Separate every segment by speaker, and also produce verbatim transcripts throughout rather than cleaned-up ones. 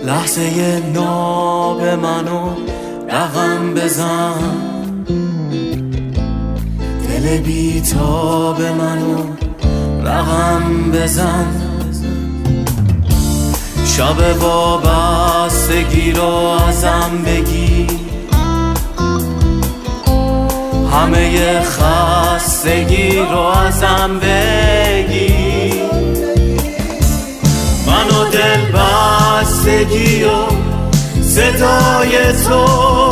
Speaker 1: لحظه ناب منو رقم بزن، دل بیتاب منو رقم بزن. شب وابستگی رو ازم بگیر، همه خستگی رو ازم بگیر. منو دل بستگی و صدای تو،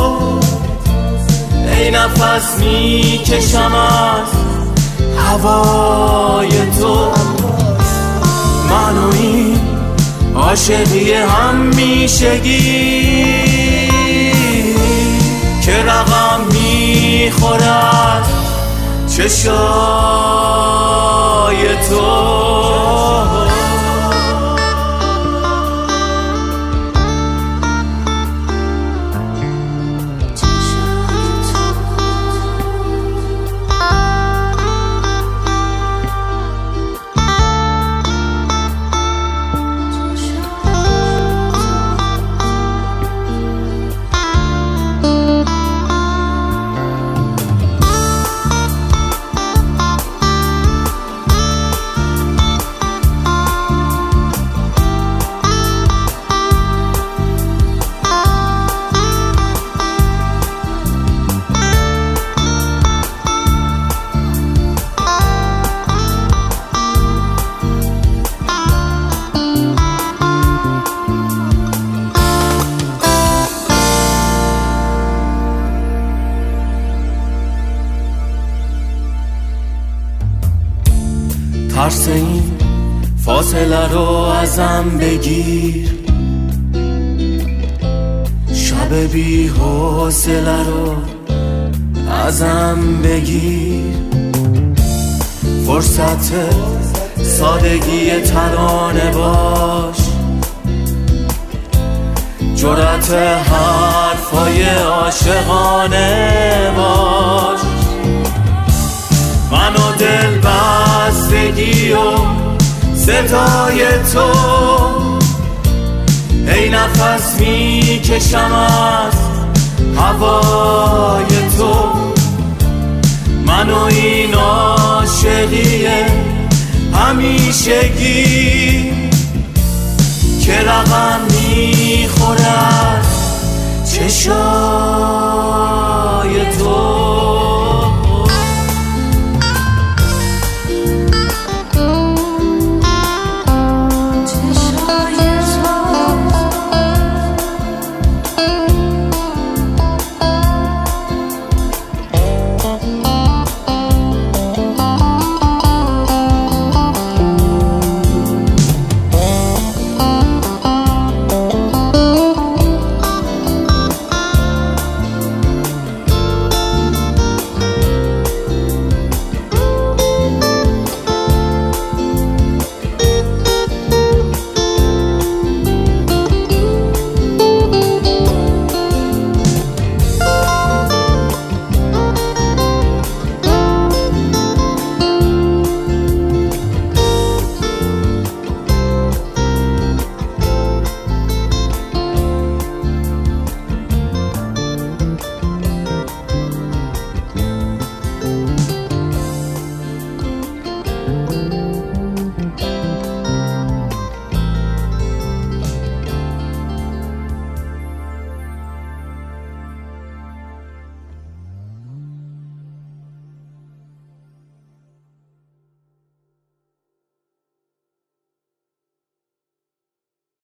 Speaker 1: ای نفس میکشم از هوای تو. منو این عاشقی همیشگی که رقم میخورد چشای تو. ترس این فاصله رو ازم بگیر، شب بی حوصله رو ازم بگیر. فرصت سادگی ترانه باش، جرأت حرفای عاشقانه باش. منو دل بستگی و صدای تو، ای نفس میکشم از هوای تو. منو این عاشقی همیشگی که رقم میخورد چشام